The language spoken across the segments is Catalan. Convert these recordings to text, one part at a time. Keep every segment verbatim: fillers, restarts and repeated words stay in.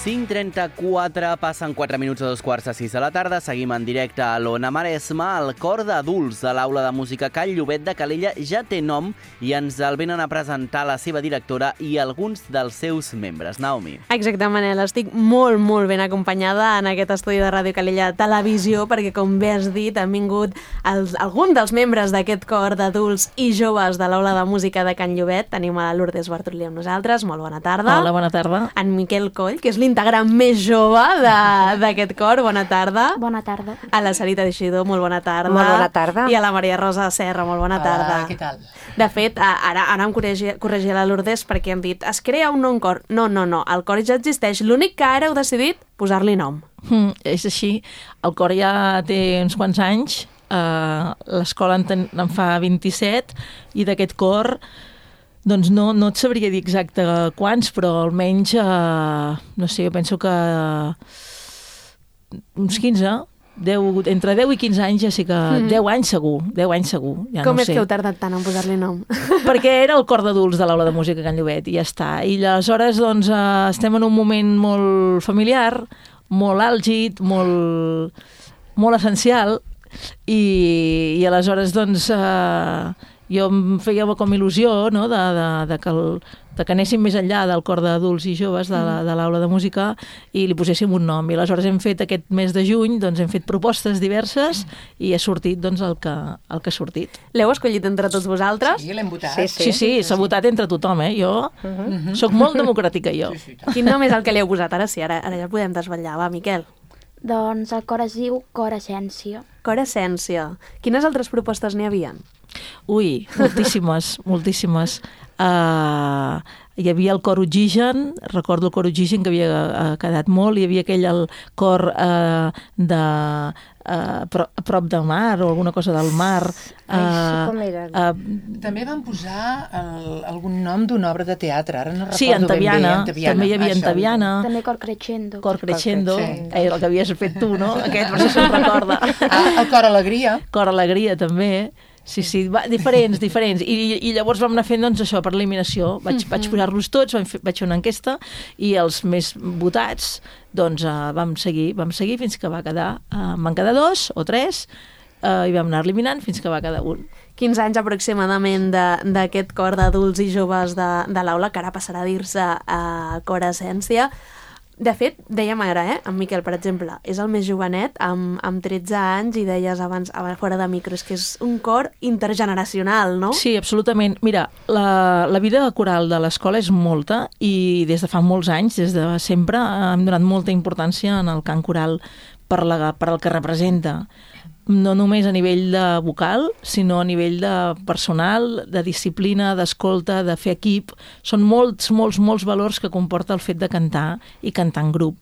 cinc trenta-quatre, passen quatre minuts a dos quarts de sis de la tarda. Seguim en directe a l'Ona Maresma. El cor d'adults de l'Aula de Música Can Llobet de Calella ja té nom i ens el venen a presentar la seva directora i alguns dels seus membres. Naomi. Exacte, Manel. Estic molt, molt ben acompanyada en aquest estudi de Ràdio Calella Televisió perquè, com bé has dit, han vingut els, alguns dels membres d'aquest cor d'adults i joves de l'Aula de Música de Can Llobet. Tenim a Lourdes Bartolí amb nosaltres. Molt bona tarda. Hola, bona tarda. En Miquel Coll, que és l'integrant més jove d'aquest cor. Bona tarda. Bona tarda. A la Sarita Teixidor, molt bona tarda. Molt bona tarda. I a la Maria Rosa Serra, molt bona tarda. Ah, què tal? De fet, ara, ara em corregia, corregia la Lourdes perquè hem dit es crea un nou cor. No, no, no, el cor ja existeix. L'únic que ara heu decidit posar-li nom. Mm, és així. El cor ja té uns quants anys. Uh, l'escola en, ten, en fa vint-i-set i d'aquest cor doncs no, no et sabria dir exacte quants, però almenys, uh, no sé, jo penso que uns quinze, deu, entre deu i quinze anys ja sí que... Mm. deu anys segur, deu anys segur. Ja Com no és sé. que heu tardat tant en posar-li nom? Perquè era el cor d'adults de l'Aula de Música Can Llobet i ja està. I aleshores doncs, uh, estem en un moment molt familiar, molt àlgid, molt, molt essencial i, i aleshores doncs... Uh, jo em feia com il·lusió, no?, de, de, de, que el, de que anéssim més enllà del cor d'adults i joves de, la, de l'Aula de Música i li poséssim un nom. I aleshores hem fet aquest mes de juny, doncs hem fet propostes diverses i ha sortit doncs, el, que, el que ha sortit. L'heu escollit entre tots vosaltres? Sí, l'hem votat. Sí, sí, sí, s'ha sí. votat entre tothom, eh? Jo uh -huh. soc molt democràtica, jo. Sí, sí, Quin nom és el que li heu posat? Ara sí, ara, ara ja podem desvetllar. Va, Miquel. Doncs el cor es diu Cor Essència. Cor Essència. Quines altres propostes n'hi havia? Ui, moltíssimes, moltíssimes. Uh, hi havia el cor Oxigen, recordo el cor Oxigen que havia uh, quedat molt, hi havia aquell el cor uh, de uh, pro, a prop de mar o alguna cosa del mar. Uh, Ai, com era? Uh, També van posar el, algun nom d'una obra de teatre, ara no recordo sí, ben bé. Antaviana, Antaviana, també hi havia això. Antaviana. També Cor Crescendo. Cor Crescendo, Sí. era el que havies fet tu, no? Aquest, per si se'n recorda. Ah, el cor Alegria. Cor Alegria, també. Sí, sí, va, diferents, diferents. I, I llavors vam anar fent, doncs, això, per eliminació. Vaig, mm-hmm. vaig posar-los tots, vaig fer, vaig fer una enquesta i els més votats, doncs, uh, vam seguir, vam seguir fins que va quedar, uh, van quedar dos o tres, uh, i vam anar eliminant fins que va quedar un. quinze anys aproximadament d'aquest cor d'adults i joves de, de l'aula, que ara passarà a dir-se uh, Cor Essència. De fet, dèiem ara, eh, en Miquel, per exemple, és el més jovenet, amb, amb tretze anys, i deies abans, abans fora de micros, que és un cor intergeneracional, no? Sí, absolutament. Mira, la, la vida coral de l'escola és molta i des de fa molts anys, des de sempre, hem donat molta importància en el cant coral per, la, per el que representa. No només a nivell de vocal, sinó a nivell de personal, de disciplina, d'escolta, de fer equip. Són molts, molts, molts valors que comporta el fet de cantar i cantar en grup.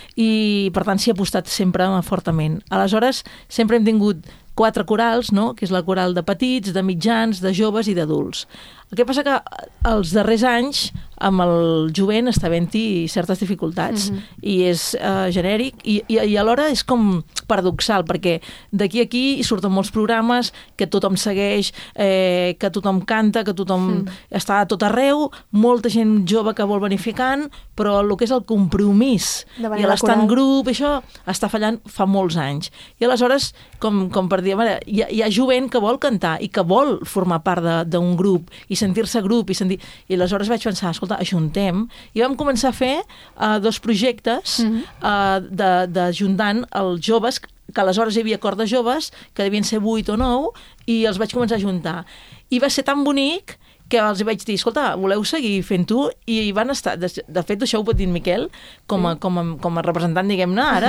I, per tant, s'hi ha apostat sempre fortament. Aleshores, sempre hem tingut quatre corals, no?, que és la coral de petits, de mitjans, de joves i d'adults. El que passa que els darrers anys, amb el jovent, està havent-hi certes dificultats, mm-hmm. i és uh, genèric, i, i, i alhora és com paradoxal, perquè d'aquí a aquí hi surten molts programes que tothom segueix, eh, que tothom canta, que tothom mm. està a tot arreu, molta gent jove que vol venir ficant, però el que és el compromís i l'estar en grup, això està fallant fa molts anys. I aleshores, com, com per dir, veure, hi, ha, hi ha jovent que vol cantar i que vol formar part d'un grup i sentir-se grup i sentir... I aleshores vaig pensar, escolta, ajuntem, i vam començar a fer uh, dos projectes mm-hmm. uh, de, de juntant els joves, que aleshores hi havia cor de joves, que devien ser vuit o nou, i els vaig començar a juntar. I va ser tan bonic que els vaig dir, escolta, voleu seguir fent-ho? I van estar, de, de fet, això ho pot dir Miquel, com a, com a, com a representant, diguem-ne, ara.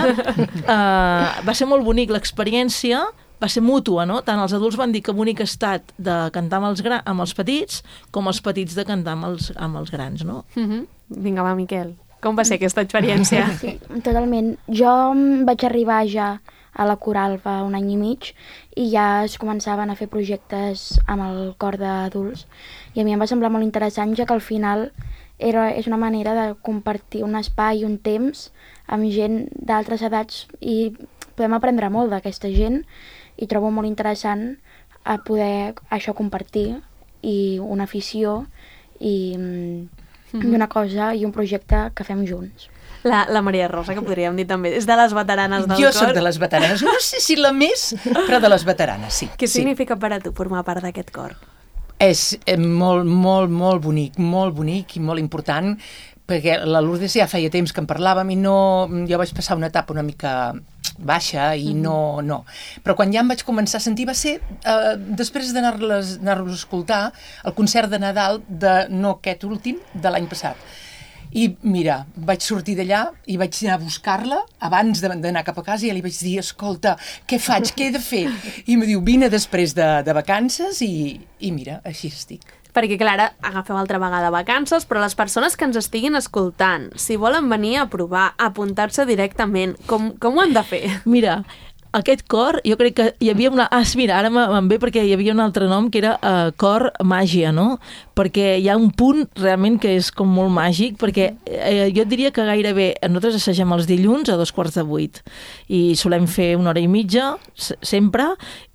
Uh, va ser molt bonic l'experiència, va ser mútua, no? Tant els adults van dir que bonic ha estat de cantar amb els, gra amb els petits, com els petits de cantar amb els, amb els grans, no? Mm-hmm. Vinga, va, Miquel. Com va ser aquesta experiència? Sí, totalment. Jo vaig arribar ja a la coral fa un any i mig i ja es començaven a fer projectes amb el cor d'adults i a mi em va semblar molt interessant, ja que al final era, és una manera de compartir un espai i un temps amb gent d'altres edats i podem aprendre molt d'aquesta gent i trobo molt interessant a poder això compartir i una afició i i una cosa i un projecte que fem junts. La, la Maria Rosa, que podríem dir també, és de les veteranes del jo cor. Jo soc de les veteranes, no sé si la més, però de les veteranes, sí. Què sí. significa per a tu formar part d'aquest cor? És molt, molt, molt bonic, molt bonic i molt important, perquè la Lourdes ja feia temps que en parlàvem i no, jo vaig passar una etapa una mica baixa i no, no. Però quan ja em vaig començar a sentir va ser eh, després d'anar-los anar-los a escoltar el concert de Nadal de, no aquest últim, de l'any passat. I mira, vaig sortir d'allà i vaig anar a buscar-la abans d'anar cap a casa i ja li vaig dir, escolta, què faig, què he de fer? I em diu, vine després de, de vacances i, i mira, així estic. Perquè, clar, ara agafeu altra vegada vacances, però les persones que ens estiguin escoltant, si volen venir a provar, a apuntar-se directament, com, com ho han de fer? Mira, aquest cor, jo crec que hi havia una... Ah, mira, ara me'n ve perquè hi havia un altre nom que era uh, cor màgia, no? Perquè hi ha un punt realment que és com molt màgic, perquè eh, jo et diria que gairebé nosaltres assagem els dilluns a dos quarts de vuit i solem fer una hora i mitja sempre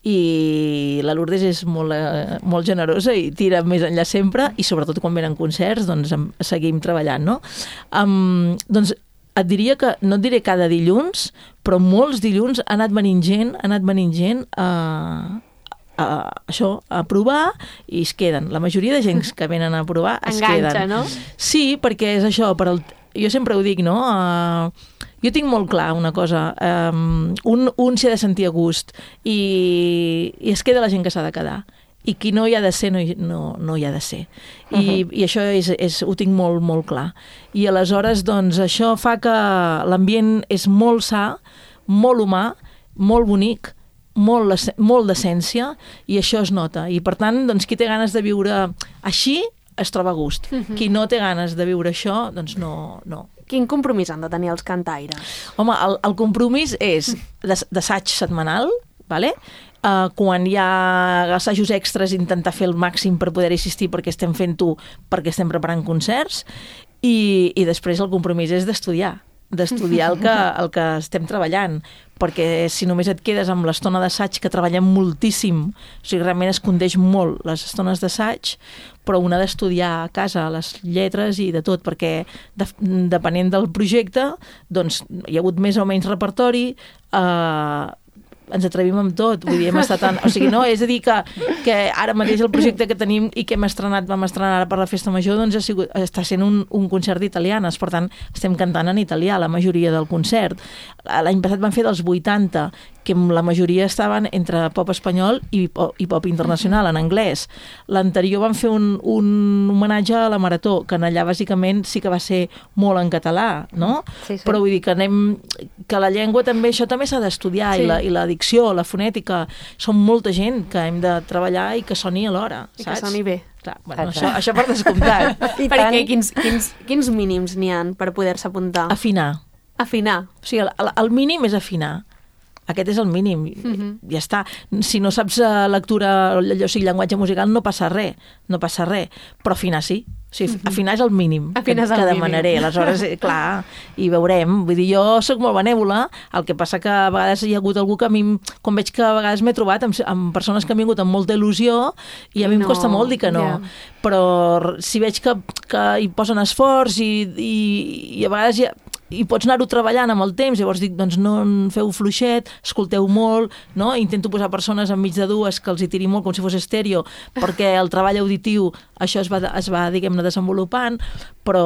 i la Lourdes és molt, eh, molt generosa i tira més enllà sempre i sobretot quan venen concerts doncs seguim treballant, no? Um, doncs et diria que, no et diré cada dilluns, però molts dilluns ha anat venint gent, ha anat venint gent a, a, això, a provar i es queden. La majoria de gent que venen a provar es Enganxa, queden. no? Sí, perquè és això, per el, jo sempre ho dic, no? Uh, jo tinc molt clar una cosa, um, un, un s'ha de sentir a gust i, i es queda la gent que s'ha de quedar. I qui no hi ha de ser, no hi, no, no hi ha de ser. I, uh-huh. i això és, és, ho tinc molt, molt clar. I aleshores, doncs, això fa que l'ambient és molt sa, molt humà, molt bonic, molt, molt d'essència, i això es nota. I, per tant, doncs, qui té ganes de viure així, es troba a gust. Uh-huh. Qui no té ganes de viure això, doncs no... no. Quin compromís han de tenir els cantaires? Home, el, el compromís és d'assaig setmanal, vale? Uh, quan hi ha assajos extras intentar fer el màxim per poder assistir perquè estem fent-ho, perquè estem preparant concerts i, i després el compromís és d'estudiar d'estudiar el que, el que estem treballant, perquè si només et quedes amb l'estona d'assaig, que treballem moltíssim, o sigui, realment es condeix molt les estones d'assaig, però una d'estudiar a casa les lletres i de tot, perquè de, depenent del projecte doncs hi ha hagut més o menys repertori, eh, ens atrevim amb tot, vull dir, hem estat tan... O sigui, no, és a dir que, que ara mateix el projecte que tenim i que hem estrenat, vam estrenar ara per la Festa Major, doncs ha sigut, està sent un, un concert d'italianes, per tant, estem cantant en italià la majoria del concert. L'any passat vam fer dels vuitanta, que la majoria estaven entre pop espanyol i pop, i pop internacional, en anglès. L'anterior vam fer un, un homenatge a la Marató, que allà bàsicament sí que va ser molt en català, no? Sí, sí. Però vull dir que anem... que la llengua també, això també s'ha d'estudiar, sí. i, la, i la dicció, la fonètica, són molta gent que hem de treballar i que soni alhora, I saps? que soni bé. Clar, bueno, això, això per descomptat. Perquè quins, quins, quins mínims n'hi ha per poder-se apuntar? Afinar. Afinar. O sigui, el, el, el mínim és afinar. Aquest és el mínim, uh-huh. ja està. Si no saps lectura, o sigui, llenguatge musical, no passa res, no passa res, però afinar sí. O sigui, uh-huh. afinar és el mínim afinar que, és el que demanaré. mínim. Aleshores, clar, i veurem. Vull dir, jo sóc molt benèvola, el que passa que a vegades hi ha hagut algú que a mi, com veig que a vegades m'he trobat amb, amb persones que han vingut amb molta il·lusió i a mi no, em costa molt dir que no. Yeah. Però si veig que, que hi posen esforç i, i, i a vegades hi ha... i pots anar-ho treballant amb el temps, llavors dic, doncs no feu fluixet, escolteu molt, no? Intento posar persones enmig de dues que els hi tiri molt com si fos estèreo, perquè el treball auditiu això es va, es va diguem-ne, desenvolupant, però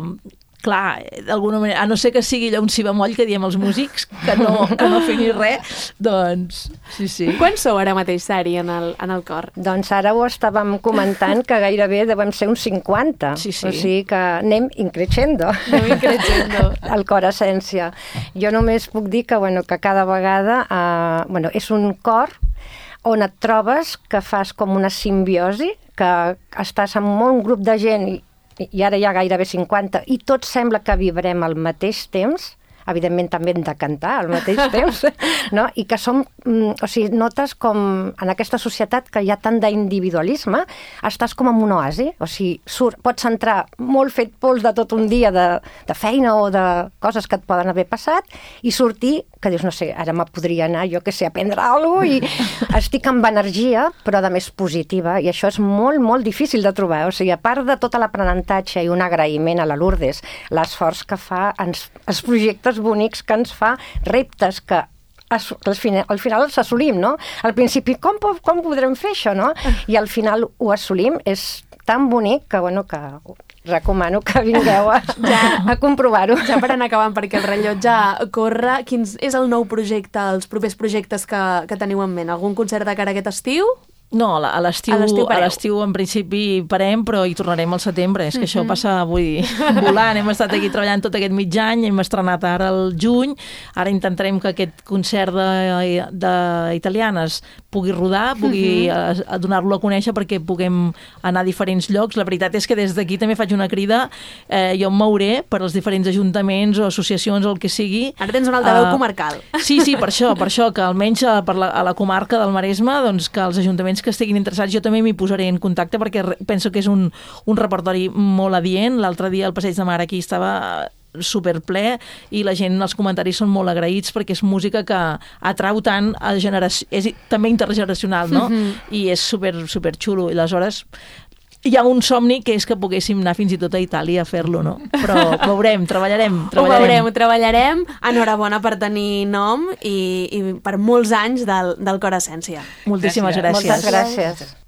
clar, d'alguna manera, a no ser que sigui allò un si bemoll que diem els músics, que no, que no fini res, doncs sí, sí. Quants sou ara mateix, Sari, en el, en el cor? Doncs ara ho estàvem comentant que gairebé devem ser uns cinquanta, sí, sí. o sigui que anem increixendo. Anem increixendo. El cor essència. Jo només puc dir que, bueno, que cada vegada eh, bueno, és un cor on et trobes que fas com una simbiosi, que estàs amb un grup de gent i i ara hi ha gairebé cinquanta, i tots sembla que vibrem al mateix temps, evidentment també hem de cantar al mateix temps, no? I que som, o sigui, notes com en aquesta societat que hi ha tant d'individualisme, estàs com en un oasi, o sigui, surt, pots entrar molt fet pols de tot un dia de, de feina o de coses que et poden haver passat i sortir que dius, no sé, ara me podria anar, jo que sé, a prendre alguna cosa, i estic amb energia, però de més positiva, i això és molt, molt difícil de trobar. O sigui, a part de tot l'aprenentatge i un agraïment a la Lourdes, l'esforç que fa, ens, els projectes bonics que ens fa, reptes que al final, al final els assolim, no? Al principi, com, com podrem fer això, no? I al final ho assolim, és tan bonic que, bueno, que recomano que vingueu a, ja, a comprovar-ho. Ja per anar acabant, perquè el rellotge corre. Quin és el nou projecte, els propers projectes que, que teniu en ment? Algun concert de cara a aquest estiu? No, a l'estiu a l'estiu en principi parem, però hi tornarem al setembre. És que mm-hmm. això passa, vull dir, volant. Hem estat aquí treballant tot aquest mig any, hem estrenat ara el juny, ara intentarem que aquest concert d'italianes pugui rodar, pugui mm-hmm. a, a donar-lo a conèixer perquè puguem anar a diferents llocs. La veritat és que des d'aquí també faig una crida, eh, jo em mouré per als diferents ajuntaments o associacions o el que sigui. Ara tens un altaveu uh, comarcal. Sí, sí, per això, per això, que almenys a, per la, a la comarca del Maresme, doncs que els ajuntaments que estiguin interessats, jo també m'hi posaré en contacte perquè penso que és un, un repertori molt adient. L'altre dia al Passeig de Mar aquí estava superple i la gent, els comentaris són molt agraïts perquè és música que atrau tant a generació, és també intergeneracional, no? Mm-hmm. I és super, super xulo. I aleshores hi ha un somni que és que poguéssim anar fins i tot a Itàlia a fer-lo, no? Però veurem, treballarem, treballarem. Ho veurem, ho treballarem. Enhorabona per tenir nom i, i per molts anys del, del Cor Essència. Moltíssimes gràcies. Moltes gràcies.